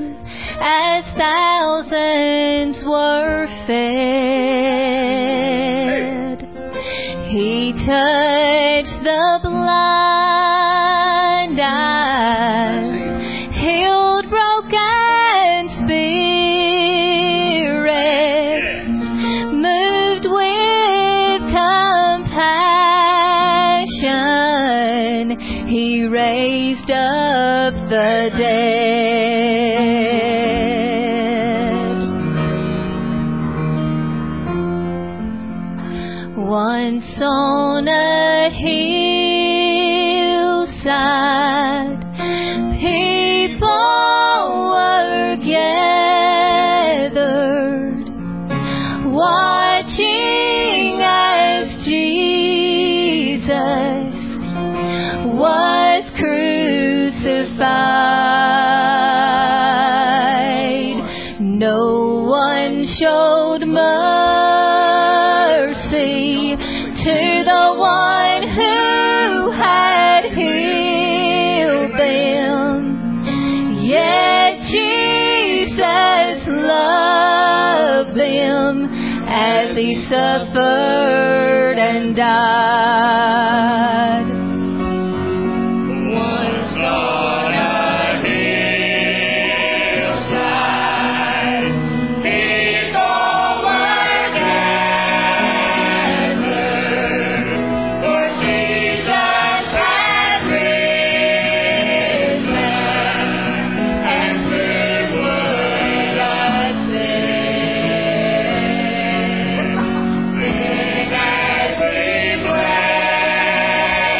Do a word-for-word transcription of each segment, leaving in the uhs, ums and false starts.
as thousands were fed. He touched the blind eyes, healed broken spirits, moved with compassion. He raised up the dead. Once on a hillside, people were gathered, watching as Jesus was crucified. No one showed mercy to the one who had healed them. Yet Jesus loved them as he suffered and died. Once on a hillside, people were gathered, for Jesus had risen, and sin would ascend. Then as we pray,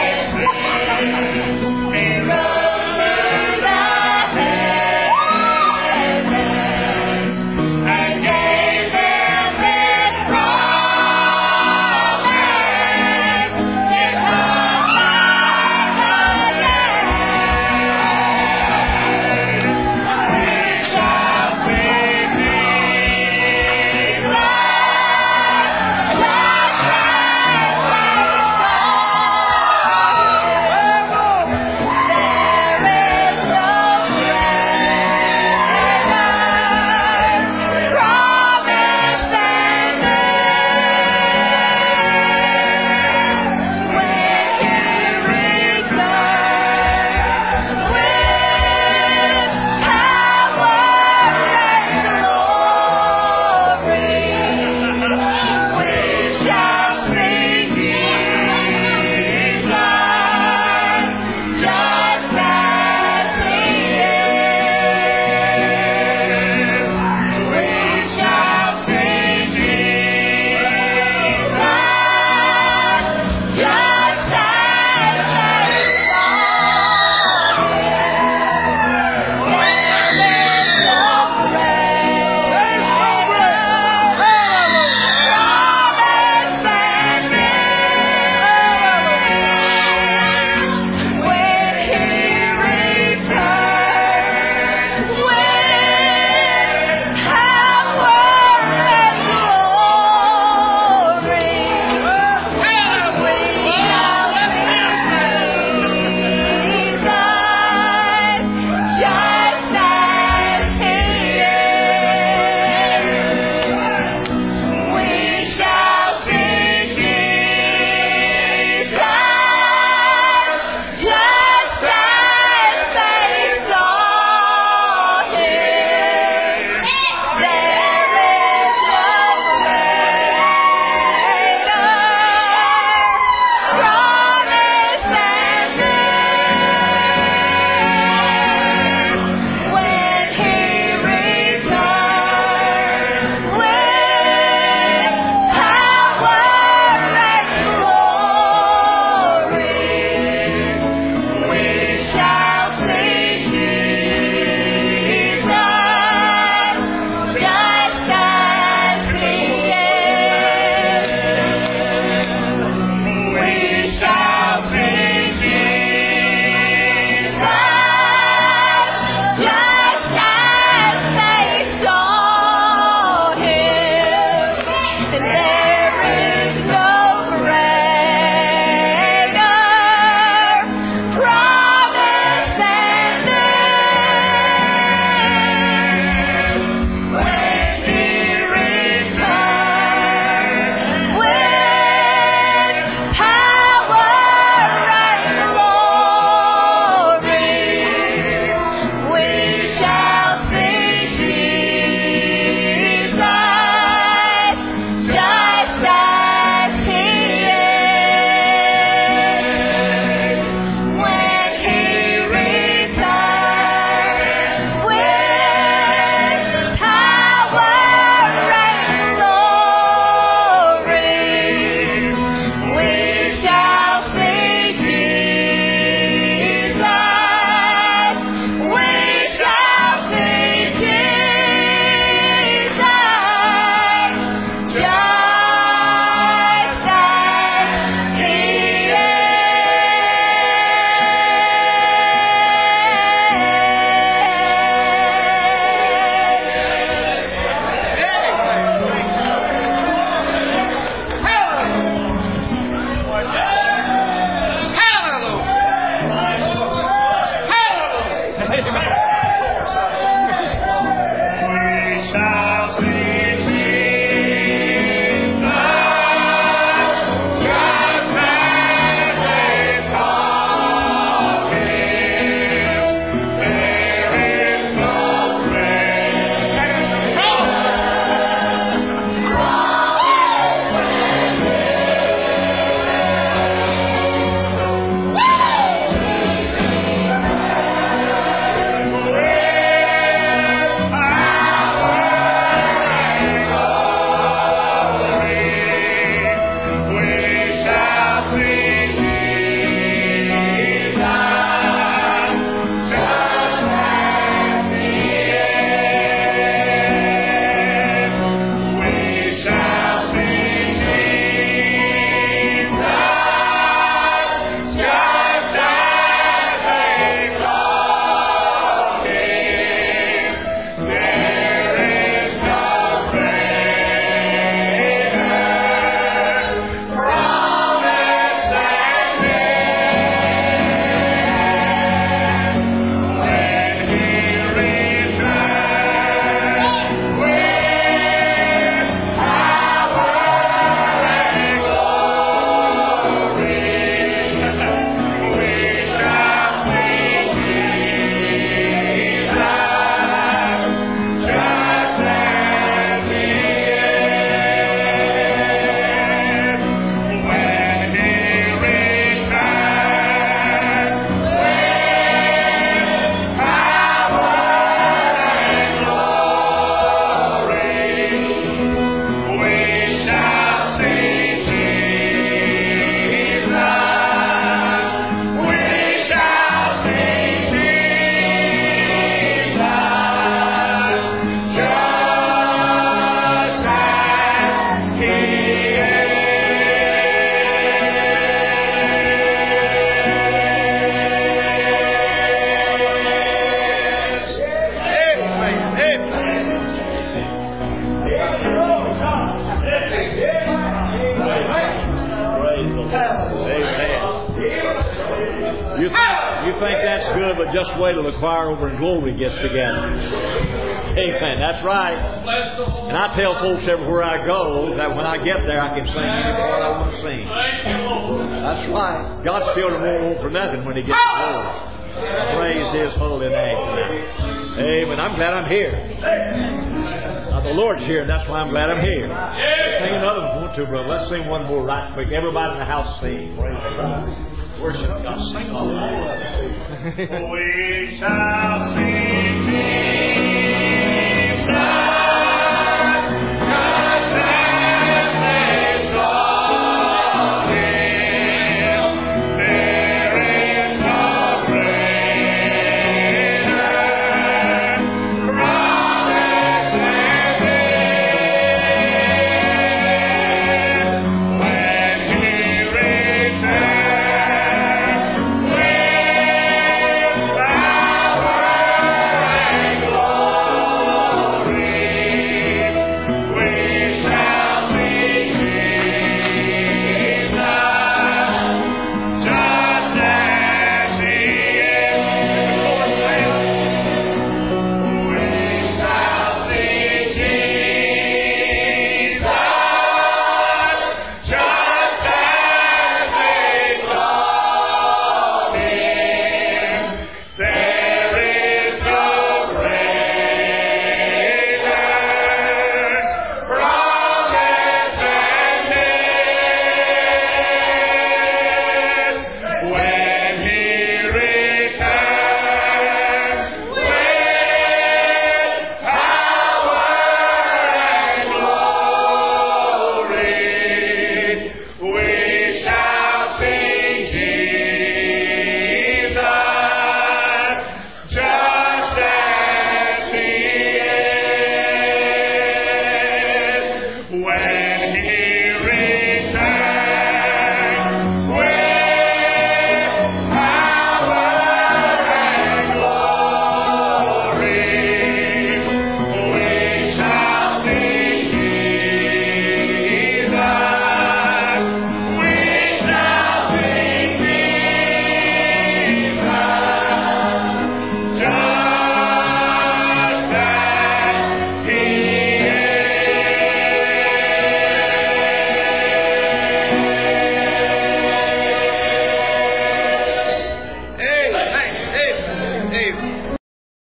think that's good, but just wait till the choir over in Glory gets together. Amen. That's right. And I tell folks everywhere I go that when I get there, I can sing any part I want to sing. That's right. God's children won't want for nothing when He gets to glory. Praise His holy name. Amen. I'm glad I'm here. Now, the Lord's here, and that's why I'm glad I'm here. Let's sing another one, won't you, brother? Let's sing one more right quick. Everybody in the house sing. Praise God. Worship God. Sing all. We shall sing.